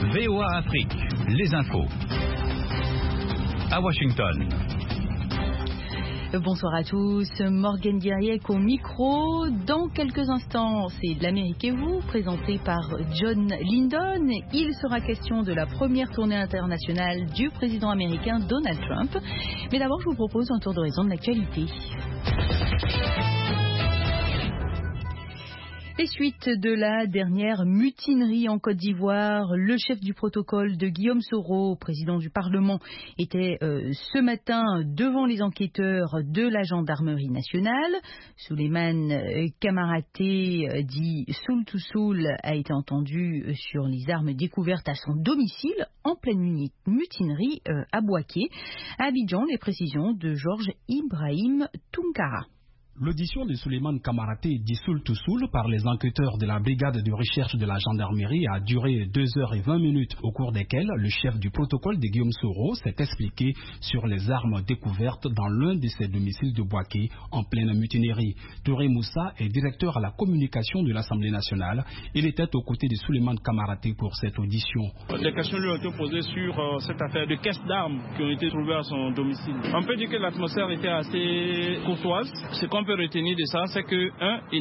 VOA Afrique, les infos. À Washington. Bonsoir à tous, Morgane Diriec au micro. Dans quelques instants, c'est l'Amérique et vous, présenté par John Lindon. Il sera question de la première tournée internationale du président américain Donald Trump. Mais d'abord, je vous propose un tour d'horizon de l'actualité. Les suites de la dernière mutinerie en Côte d'Ivoire, le chef du protocole de Guillaume Soro, président du Parlement, était ce matin devant les enquêteurs de la gendarmerie nationale. Souleymane Kamaraté, dit Soul to Soul, a été entendu sur les armes découvertes à son domicile en pleine mutinerie à Bouaké. À Abidjan, les précisions de Georges Ibrahim Tunkara. L'audition de Souleymane Kamaraté dit Soul to Soul par les enquêteurs de la brigade de recherche de la gendarmerie a duré 2h20 au cours desquelles le chef du protocole de Guillaume Soro s'est expliqué sur les armes découvertes dans l'un de ses domiciles de Bouaké en pleine mutinerie. Touré Moussa est directeur à la communication de l'Assemblée nationale. Il était aux côtés de Souleymane Kamaraté pour cette audition. Des questions lui ont été posées sur cette affaire de caisses d'armes qui ont été trouvées à son domicile. On peut dire que l'atmosphère était assez courtoise. Ce qu'on peut retenir de ça, c'est que,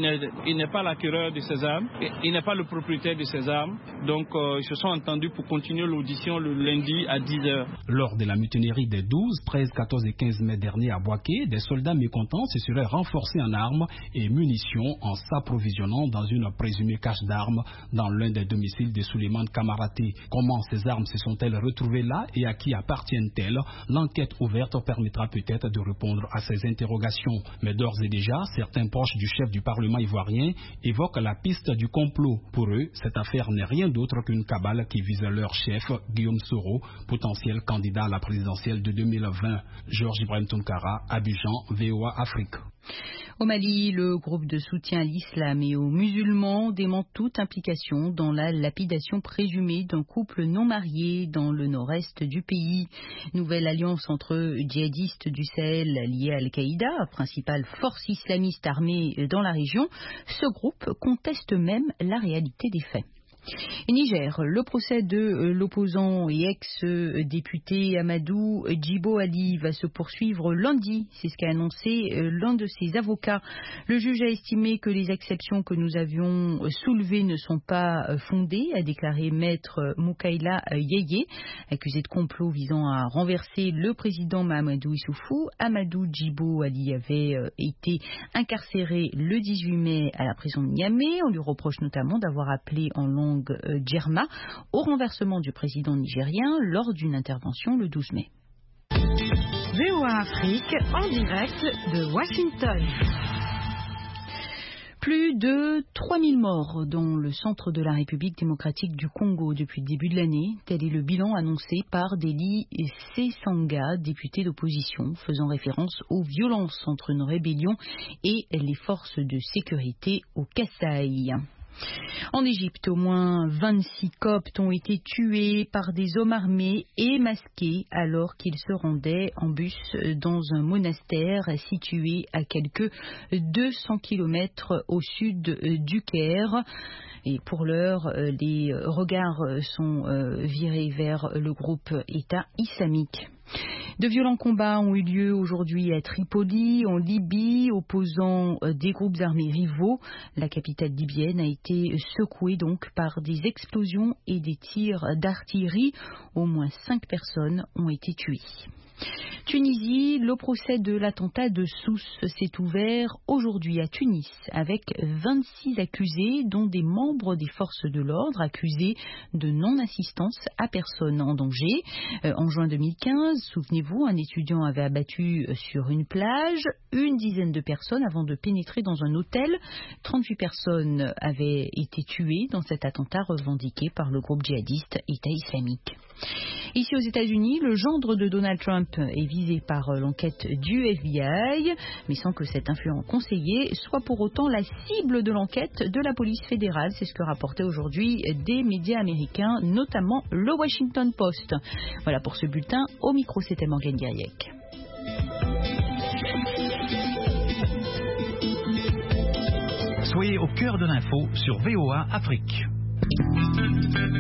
il n'est pas l'acquéreur de ces armes, il n'est pas le propriétaire de ces armes, donc ils se sont entendus pour continuer l'audition le lundi à 10h. Lors de la mutinerie des 12, 13, 14 et 15 mai dernier à Bouaké, des soldats mécontents se seraient renforcés en armes et munitions en s'approvisionnant dans une présumée cache d'armes dans l'un des domiciles de Souleymane Kamaraté. Comment ces armes se sont-elles retrouvées là et à qui appartiennent-elles? L'enquête ouverte permettra peut-être de répondre à ces interrogations. Mais d'ores et déjà, certains proches du chef du Parlement ivoirien évoquent la piste du complot. Pour eux, cette affaire n'est rien d'autre qu'une cabale qui vise leur chef, Guillaume Soro, potentiel candidat à la présidentielle de 2020. Georges Ibrahim Tunkara, Abidjan, VOA Afrique. Au Mali, le groupe de soutien à l'islam et aux musulmans dément toute implication dans la lapidation présumée d'un couple non marié dans le nord-est du pays. Nouvelle alliance entre djihadistes du Sahel liés à Al-Qaïda, principale force islamiste armée dans la région. Ce groupe conteste même la réalité des faits. Et Niger, le procès de l'opposant et ex-député Amadou Djibo Ali va se poursuivre lundi. C'est ce qu'a annoncé l'un de ses avocats. Le juge a estimé que les exceptions que nous avions soulevées ne sont pas fondées, a déclaré maître Moukaïla Yeye, accusé de complot visant à renverser le président Mahamadou Issoufou. Amadou Djibo Ali avait été incarcéré le 18 mai à la prison de Niamey. On lui reproche notamment d'avoir appelé en langue Djerma au renversement du président nigérien lors d'une intervention le 12 mai. VOA Afrique en direct de Washington. Plus de 3000 morts dans le centre de la République démocratique du Congo depuis le début de l'année. Tel est le bilan annoncé par Deli Sesanga, député d'opposition, faisant référence aux violences entre une rébellion et les forces de sécurité au Kasaï. En Égypte, au moins 26 Coptes ont été tués par des hommes armés et masqués alors qu'ils se rendaient en bus dans un monastère situé à quelques 200 km au sud du Caire. Et pour l'heure, les regards sont virés vers le groupe État islamique. De violents combats ont eu lieu aujourd'hui à Tripoli, en Libye, opposant des groupes armés rivaux. La capitale libyenne a été secouée donc par des explosions et des tirs d'artillerie. Au moins 5 personnes ont été tuées. Tunisie, le procès de l'attentat de Sousse s'est ouvert aujourd'hui à Tunis avec 26 accusés, dont des membres des forces de l'ordre accusés de non-assistance à personne en danger. En juin 2015, souvenez-vous, un étudiant avait abattu sur une plage une dizaine de personnes avant de pénétrer dans un hôtel. 38 personnes avaient été tuées dans cet attentat revendiqué par le groupe djihadiste État islamique. Ici aux États-Unis, le gendre de Donald Trump est visé par l'enquête du FBI, mais sans que cet influent conseiller soit pour autant la cible de l'enquête de la police fédérale. C'est ce que rapportaient aujourd'hui des médias américains, notamment le Washington Post. Voilà pour ce bulletin. Au micro, c'était Morgane Diriec. Soyez au cœur de l'info sur VOA Afrique.